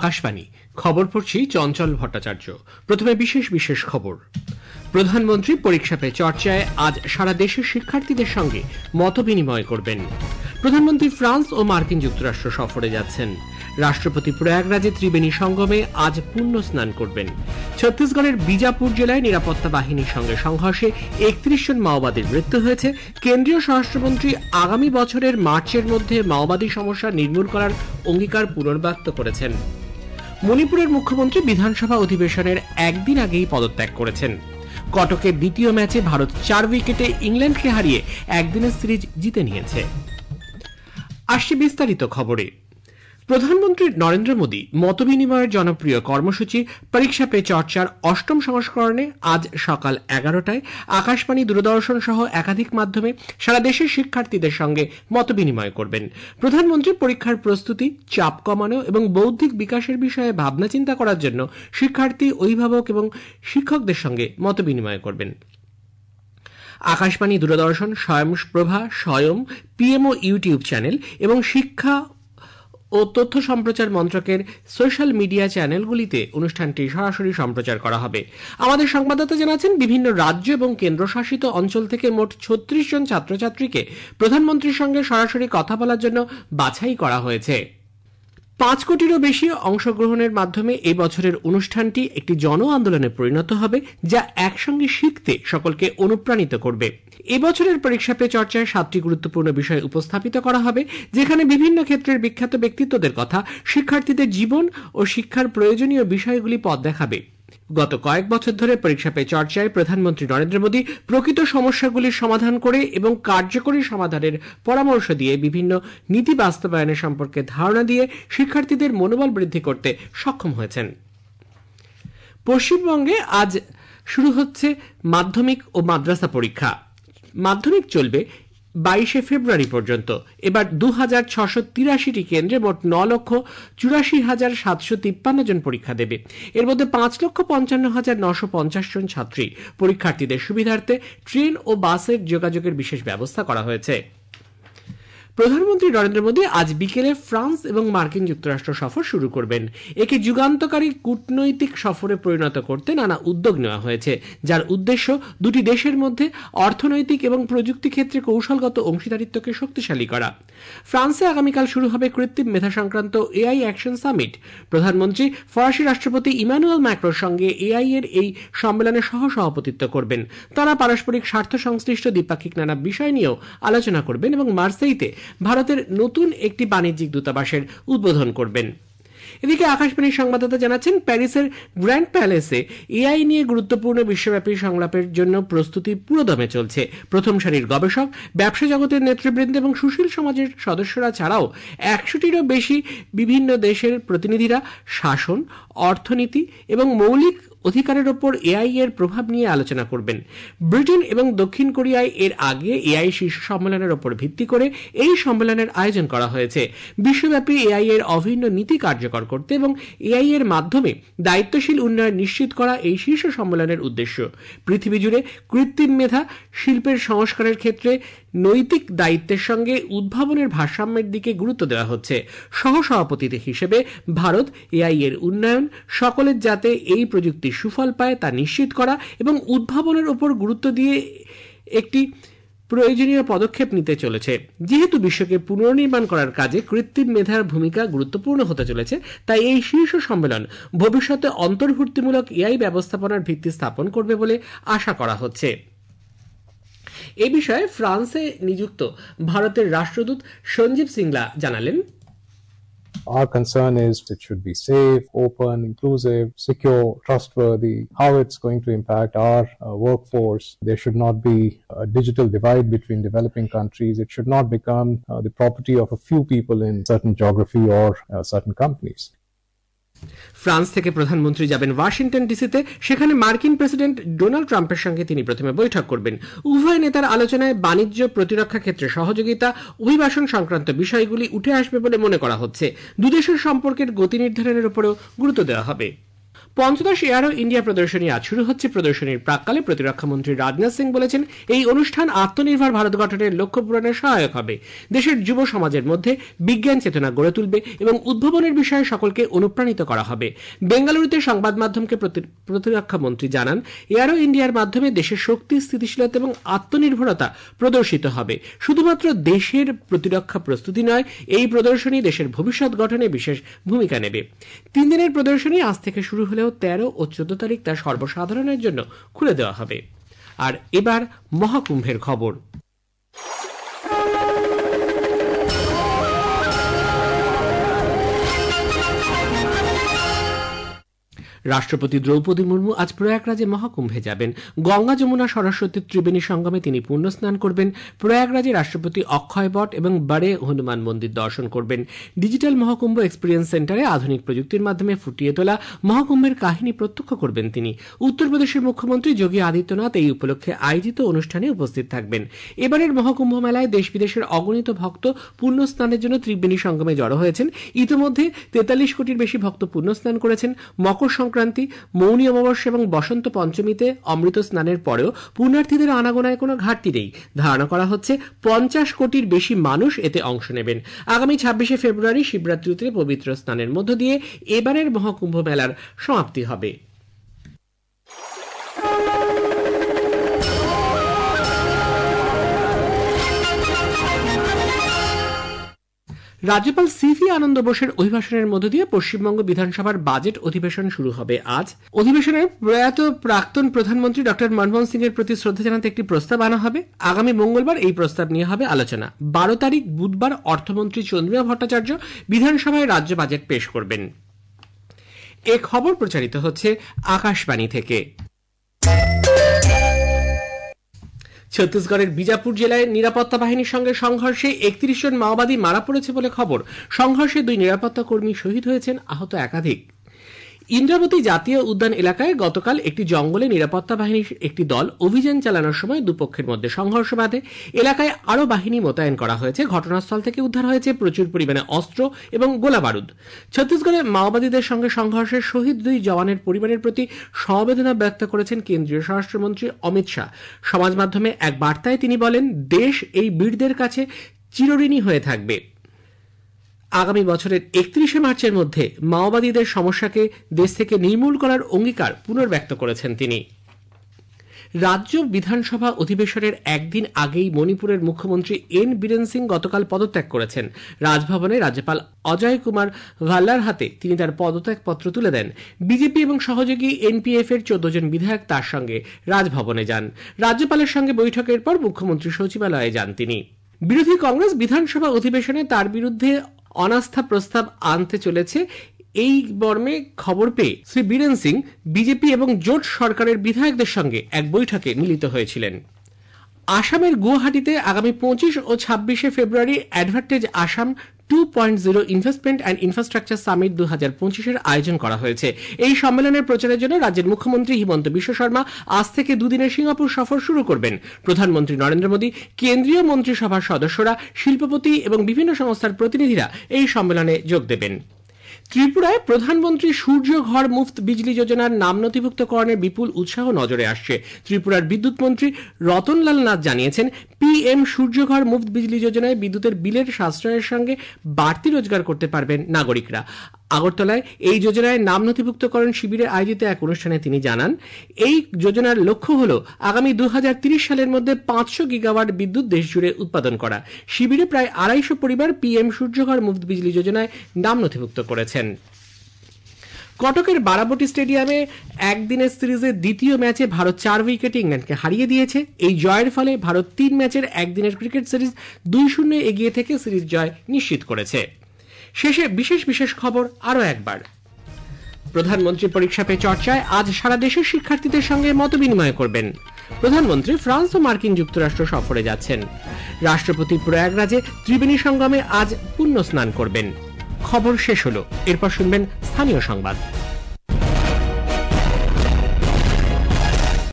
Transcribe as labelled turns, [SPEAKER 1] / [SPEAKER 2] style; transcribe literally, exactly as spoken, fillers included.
[SPEAKER 1] আকাশবাণী খবর পড়ছি চঞ্চল ভট্টাচার্য। প্রথমে বিশেষ বিশেষ খবর। প্রধানমন্ত্রী পরীক্ষা পে চর্চায় আজ সারা দেশের শিক্ষার্থীদের সঙ্গে মত বিনিময় করবেন। প্রধানমন্ত্রী ফ্রান্স ও মার্কিন যুক্তরাষ্ট্র সফরে যাচ্ছেন। রাষ্ট্রপতি প্রয়াগরাজে ত্রিবেণী সঙ্গমে আজ পুণ্য স্নান করবেন। ছত্তিশগড়ের বিজাপুর জেলায় নিরাপত্তা বাহিনীর সঙ্গে সংঘর্ষে একত্রিশ জন মাওবাদীর মৃত্যু হয়েছে। কেন্দ্রীয় স্বরাষ্ট্রমন্ত্রী আগামী বছরের মার্চের মধ্যে মাওবাদী সমস্যা নির্মূল করার অঙ্গীকার পুনর্ব্যক্ত করেছেন। মণিপুরের মুখ্যমন্ত্রী বিধানসভা অধিবেশনের একদিন আগেই পদত্যাগ করেছেন। কটকে দ্বিতীয় ম্যাচে ভারত চার উইকেটে ইংল্যান্ডকে হারিয়ে একদিনের সিরিজ জিতে নিয়েছে। আসছে বিস্তারিত খবরে। প্রধানমন্ত্রী নরেন্দ্র মোদী মতবিনিময়ের জনপ্রিয় কর্মসূচি পরীক্ষা পে চর্চার অষ্টম সংস্করণে আজ সকাল এগারোটায় আকাশবাণী, দূরদর্শন সহ একাধিক মাধ্যমে সারা দেশের শিক্ষার্থীদের সঙ্গে মতবিনিময় করবেন। প্রধানমন্ত্রী পরীক্ষার প্রস্তুতি, চাপ কমানো এবং বৌদ্ধিক বিকাশের বিষয়ে ভাবনা চিন্তা করার জন্য শিক্ষার্থী, অভিভাবক এবং শিক্ষকদের সঙ্গে মতবিনিময় করবেন। আকাশবাণী, দূরদর্শন, স্বয়ংপ্রভা, স্বয়ং, পিএমও ইউটিউব চ্যানেল এবং শিক্ষা ও তথ্য সম্প্রচার মন্ত্রকের সোশ্যাল মিডিয়া চ্যানেলগুলিতে অনুষ্ঠানটি সরাসরি সম্প্রচার করা হবে। আমাদের সংবাদদাতা জানাচ্ছেন, বিভিন্ন রাজ্য এবং কেন্দ্রশাসিত অঞ্চল থেকে মোট ছত্রিশ জন ছাত্রছাত্রীকে প্রধানমন্ত্রীর সঙ্গে সরাসরি কথা বলার জন্য বাছাই করা হয়েছে। পাঁচ কোটিরও বেশি অংশগ্রহণের মাধ্যমে এই বছরের অনুষ্ঠানটি একটি জন আন্দোলনে পরিণত হবে, যা একসঙ্গে শিখতে সকলকে অনুপ্রাণিত করবে। এবছরের পরীক্ষা পে চর্চায় সাতটি গুরুত্বপূর্ণ বিষয় উপস্থাপিত করা হবে, যেখানে বিভিন্ন ক্ষেত্রের বিখ্যাত ব্যক্তিত্বদের কথা, শিক্ষার্থীদের জীবন ও শিক্ষার প্রয়োজনীয় বিষয়গুলি পথ দেখাবে। গত কয়েক বছর ধরে পরীক্ষা পে চর্চায় প্রধানমন্ত্রী নরেন্দ্র মোদী প্রকৃত সমস্যাগুলির সমাধান করে এবং কার্যকরী সমাধানের পরামর্শ দিয়ে বিভিন্ন নীতি বাস্তবায়নের সম্পর্কে ধারণা দিয়ে শিক্ষার্থীদের মনোবল বৃদ্ধি করতে সক্ষম হয়েছেন। পশ্চিমবঙ্গে আজ শুরু হচ্ছে মাধ্যমিক ও মাদ্রাসা পরীক্ষা। মাধ্যমিক চলবে বাইশে ফেব্রুয়ারি পর্যন্ত। এবার দু হাজার ছশো তিরাশিটি কেন্দ্রে মোট ন লক্ষ চুরাশি হাজার সাতশো তিপ্পান্ন জন পরীক্ষা দেবে। এর মধ্যে পাঁচ লক্ষ পঞ্চান্ন হাজার নশো পঞ্চাশ জন ছাত্রী। পরীক্ষার্থীদের সুবিধার্থে ট্রেন ও বাসের যোগাযোগের বিশেষ ব্যবস্থা করা হয়েছে। প্রধানমন্ত্রী নরেন্দ্র মোদী আজ বিকেলে ফ্রান্স এবং মার্কিন যুক্তরাষ্ট্র সফর শুরু করবেন। একে যুগান্তকারী কূটনৈতিক সফরে পরিণত করতে নানা উদ্যোগ নেওয়া হয়েছে, যার উদ্দেশ্য দুটি দেশের মধ্যে অর্থনৈতিক এবং প্রযুক্তি ক্ষেত্রে কৌশলগত অংশীদারিত্বকে শক্তিশালী করা। ফ্রান্সে আগামীকাল শুরু হবে কৃত্রিম মেধা সংক্রান্ত এআই অ্যাকশন সামিট। প্রধানমন্ত্রী ফরাসি রাষ্ট্রপতি ইমানুয়েল ম্যাক্রোর সঙ্গে এআই এর এই সম্মেলনে সহ সভাপতিত্ব করবেন। তারা পারস্পরিক স্বার্থ সংশ্লিষ্ট দ্বিপাক্ষিক নানা বিষয় নিয়েও আলোচনা করবেন এবং মার্সেইতে ভারতের নতুন একটি বাণিজ্যিক দূতাবাসের উদ্বোধন করবেন। এদিকে আকাশবাণীর সংবাদদাতা জানাচ্ছেন, প্যারিসের গ্র্যান্ড প্যালেসে এআই নিয়ে গুরুত্বপূর্ণ বিশ্বব্যাপী সংলাপের জন্য প্রস্তুতি পুরোদমে চলছে। প্রথম সারির গবেষক, ব্যবসা জগতের নেতৃবৃন্দ এবং সুশীল সমাজের সদস্যরা ছাড়াও একশোটিরও বেশি বিভিন্ন দেশের প্রতিনিধিরা শাসন, অর্থনীতি এবং মৌলিক অধিকারের ওপর এআই এর প্রভাব নিয়ে আলোচনা করবেন। ব্রিটেন এবং দক্ষিণ কোরিয়ায় এর আগে এআই শীর্ষ সম্মেলনের ওপর ভিত্তি করে এই সম্মেলনের আয়োজন করা হয়েছে। বিশ্বব্যাপী এআই এর অভিন্ন নীতি কার্যকর করতে এবং এআই এর মাধ্যমে দায়িত্বশীল উন্নয়ন নিশ্চিত করা এই শীর্ষ সম্মেলনের উদ্দেশ্য। পৃথিবী জুড়ে কৃত্রিম মেধা শিল্পের সংস্কারের ক্ষেত্রে নৈতিক দায়িত্বের সঙ্গে উদ্ভাবনের ভারসাম্যের দিকে গুরুত্ব দেওয়া হচ্ছে। সহসভাপতি হিসেবে ভারত এআই এর উন্নয়ন, সকলের যাতে এই প্রযুক্তি সুফল পায় তা নিশ্চিত করা এবং উদ্ভাবনের উপর গুরুত্ব দিয়ে একটি প্রয়োজনীয় পদক্ষেপ নিতে চলেছে। যেহেতু বিশ্বকে পুনর্নির্মাণ করার কাজে কৃত্রিম মেধার ভূমিকা গুরুত্বপূর্ণ হতে চলেছে, তাই এই শীর্ষ সম্মেলন ভবিষ্যতে অন্তর্ভুক্তিমূলক এআই ব্যবস্থাপনার ভিত্তি স্থাপন করবে বলে আশা করা হচ্ছে। এ বিষয়ে ফ্রান্সে নিযুক্ত ভারতের রাষ্ট্রদূত সঞ্জীব সিংলা জানালেন,
[SPEAKER 2] Our concern is it should be safe, open, inclusive, secure, trustworthy. How it's going to impact our uh, workforce. There should not be a digital divide between developing countries. It should not become uh, the property of a few people in certain geography or uh, certain companies.
[SPEAKER 1] France থেকে প্রধানমন্ত্রী যাবেন Washington ডিসিতে। সেখানে মার্কিন president Donald ট্রাম্পের সঙ্গে তিনি প্রথমে বৈঠক করবেন। উভয় নেতার আলোচনায় বাণিজ্য, প্রতিরক্ষা ক্ষেত্রে সহযোগিতা, অভিবাসন সংক্রান্ত বিষয়গুলি উঠে আসবে বলে মনে করা হচ্ছে। দুদেশের সম্পর্কের গতি নির্ধারণের উপরেও গুরুত্ব দেওয়া হবে। পঞ্চদশ এয়ারো ইন্ডিয়া প্রদর্শনী আজ শুরু হচ্ছে। প্রদর্শনীর প্রাক্কালে প্রতিরক্ষা মন্ত্রী রাজনাথ সিং বলেছেন, এই অনুষ্ঠান আত্মনির্ভর ভারত গঠনের লক্ষ্য পূরণে সহায়ক হবে, দেশের যুব সমাজের মধ্যে বিজ্ঞান চেতনা গড়ে তুলবে এবং উদ্ভাবনের বিষয়ে সকলকে অনুপ্রাণিত করা হবে। বেঙ্গালুরুতে সংবাদ মাধ্যমকে প্রতিরক্ষা মন্ত্রী জানান, এয়ারো ইন্ডিয়ার মাধ্যমে দেশের শক্তি, স্থিতিশীলতা এবং আত্মনির্ভরতা প্রদর্শিত হবে। শুধুমাত্র দেশের প্রতিরক্ষা প্রস্তুতি নয়, এই প্রদর্শনী দেশের ভবিষ্যৎ গঠনে বিশেষ ভূমিকা নেবে। তিন দিনের প্রদর্শনী আজ থেকে শুরু হলেও তেরো ও চোদ্দ তারিখ তা সর্বসাধারণের জন্য খুলে দেওয়া হবে। আর এবার মহাকুম্ভের খবর। রাষ্ট্রপতি দ্রৌপদী মুর্মু আজ প্রয়াগরাজে মহাকুম্ভে যাবেন। গঙ্গা, যমুনা, সরস্বতী ত্রিবেণী সঙ্গমে তিনি পুণ্য স্নান করবেন। প্রয়াগরাজে রাষ্ট্রপতি অক্ষয় বট এবং বড়ে হনুমান মন্দির দর্শন করবেন। ডিজিটাল মহাকুম্ভ এক্সপিরিয়েন্স সেন্টারে আধুনিক প্রযুক্তির মাধ্যমে ফুটিয়ে তোলা মহাকুম্ভের কাহিনী প্রত্যক্ষ করবেন তিনি। উত্তরপ্রদেশের মুখ্যমন্ত্রী যোগী আদিত্যনাথ এই উপলক্ষে আয়োজিত অনুষ্ঠানে উপস্থিত থাকবেন। এবারের মহাকুম্ভ মেলায় দেশ বিদেশের অগণিত ভক্ত পুণ্য স্নানের জন্য ত্রিবেণী সঙ্গমে জড়ো হয়েছেন। ইতিমধ্যে তেতাল্লিশ কোটির বেশি ভক্ত পুণ্য স্নান করেছেন। মকর সংক্রান্তি, মৌনী অমাবস্যা এবং বসন্ত পঞ্চমীতে অমৃত স্নানের পরেও পুণ্যার্থীদের আনাগোনায় কোনো ঘাটতি নেই। ধারণা করা হচ্ছে পঞ্চাশ কোটির বেশি মানুষ এতে অংশ নেবেন। আগামী ছাব্বিশে ফেব্রুয়ারি শিবরাত্রিতে পবিত্র স্নানের মধ্য দিয়ে এবারের মহাকুম্ভ মেলার সমাপ্তি হবে। রাজ্যপাল সিভি আনন্দ বোসের অভিভাষণের মধ্য দিয়ে পশ্চিমবঙ্গ বিধানসভার বাজেট অধিবেশন শুরু হবে আজ। অধিবেশনে প্রয়াত প্রাক্তন প্রধানমন্ত্রী ডক্টর মনমোহন সিং এর প্রতি শ্রদ্ধা জানাতে একটি প্রস্তাব আনা হবে। আগামী মঙ্গলবার এই প্রস্তাব নিয়ে হবে আলোচনা। বারো তারিখ বুধবার অর্থমন্ত্রী চন্দ্রিমা ভট্টাচার্য বিধানসভায় রাজ্য বাজেট পেশ করবেন। এ খবর প্রচারিত হচ্ছে আকাশবাণী থেকে। ছত্তিশগড়ের বিজাপুর জেলায় নিরাপত্তা বাহিনীর সঙ্গে সংঘর্ষে একত্রিশ জন মাওবাদী মারা পড়েছে বলে খবর। সংঘর্ষে দুই নিরাপত্তা কর্মী শহীদ হয়েছেন, আহত একাধিক। ইন্দ্রাবতী জাতীয় উদ্যান এলাকায় গতকাল একটি জঙ্গলে নিরাপত্তা বাহিনীর একটি দল অভিযান চালানোর সময় দুপক্ষের মধ্যে সংঘর্ষ বাধে। এলাকায় আরও বাহিনী মোতায়েন করা হয়েছে। ঘটনাস্থল থেকে উদ্ধার হয়েছে প্রচুর পরিমাণে অস্ত্র এবং গোলা বারুদ। ছত্তিশগড়ে মাওবাদীদের সঙ্গে সংঘর্ষে শহীদ দুই জওয়ানের পরিবারের প্রতি সমবেদনা ব্যক্ত করেছেন কেন্দ্রীয় স্বরাষ্ট্রমন্ত্রী অমিত শাহ। সমাজ মাধ্যমে এক বার্তায় তিনি বলেন, দেশ এই বীরদের কাছে চিরঋণী হয়ে থাকবে। আগামী বছরের একত্রিশে মার্চের মধ্যে মাওবাদীদের সমস্যাকে দেশ থেকে নির্মূল করার অঙ্গীকার পুনর্ব্যক্ত করেছেন তিনি। রাজ্য বিধানসভা অধিবেশনের একদিন আগেই মণিপুরের মুখ্যমন্ত্রী এন বীরেন সিং গতকাল পদত্যাগ করেছেন। রাজভবনে রাজ্যপাল অজয় কুমার ভাল্লার হাতে তিনি তার পদত্যাগ পত্র তুলে দেন। বিজেপি এবং সহযোগী এনপিএফ এর চোদ্দ জন বিধায়ক তার সঙ্গে রাজভবনে যান। রাজ্যপালের সঙ্গে বৈঠকের পর মুখ্যমন্ত্রী সচিবালয়ে যান তিনি। বিরোধী কংগ্রেস বিধানসভা অধিবেশনে তার বিরুদ্ধে অনাস্থা প্রস্তাব আনতে চলেছে এই মর্মে খবর পেয়ে শ্রী বীরেন সিং বিজেপি এবং জোট সরকারের বিধায়কদের সঙ্গে এক বৈঠকে মিলিত হয়েছিলেন। আসামের গুয়াহাটিতে আগামী পঁচিশ ও ছাব্বিশে ফেব্রুয়ারি advantage Assam two point zero investment and infrastructure summit দু হাজার পঁচিশের আয়োজন করা হয়েছে। এই সম্মেলনের প্রচারের জন্য রাজ্যের মুখ্যমন্ত্রী হিমন্ত বিশ্ব শর্মা আজ থেকে দুদিনের সিঙ্গাপুর সফর শুরু করবেন। প্রধানমন্ত্রী নরেন্দ্র মোদী, কেন্দ্রীয় মন্ত্রিসভার সদস্যরা, শিল্পপতি এবং বিভিন্ন সংস্থার প্রতিনিধিরা এই সম্মেলনে যোগ দেবেন। ত্রিপুরায় প্রধানমন্ত্রী সূর্য ঘর মুফত বিজলি যোজনার নাম নথিভুক্তকরণের বিপুল উৎসাহ নজরে আসছে। ত্রিপুরার বিদ্যুৎ মন্ত্রী রতনলাল নাথ জানিয়েছেন, পিএম সূর্য ঘর মুফত বিজলি যোজনায় বিদ্যুতের বিলের সাশ্রয়ের সঙ্গে বাড়তি রোজগার করতে পারবেন নাগরিকরা। আগরতলায় এই যোজনায় নাম নথিভুক্তকরণ শিবিরে আয়োজিত এক অনুষ্ঠানে তিনি জানান, এই যোজনার লক্ষ্য হল আগামী দু হাজার তিরিশ সালের মধ্যে পাঁচশো গিগাওয়াট বিদ্যুৎ দেশ জুড়ে উৎপাদন করা। শিবিরে প্রায় আড়াইশো পরিবার পিএম সূর্যঘর মুফত বিজলি যোজনায় নাম নথিভুক্ত করেছেন। কটকের বারাবতী স্টেডিয়ামে একদিনের সিরিজের দ্বিতীয় ম্যাচে ভারত চার উইকেটে ইংল্যান্ডকে হারিয়ে দিয়েছে। এই জয়ের ফলে ভারত তিন ম্যাচের একদিনের ক্রিকেট সিরিজ দুই শূন্য এগিয়ে থেকে সিরিজ জয় নিশ্চিত করেছে। শেষে বিশেষ বিশেষ খবর আরও একবার। প্রধানমন্ত্রী পরীক্ষা পে চর্চায় আজ সারা দেশের শিক্ষার্থীদের সঙ্গে মতবিনিময় করবেন। প্রধানমন্ত্রী ফ্রান্স ও মার্কিন যুক্তরাষ্ট্র সফরে যাচ্ছেন। রাষ্ট্রপতি প্রয়াগরাজে ত্রিবেণী সঙ্গমে আজ পুণ্য স্নান করবেন। খবর শেষ হলো। এরপর শুনবেন স্থানীয় সংবাদ।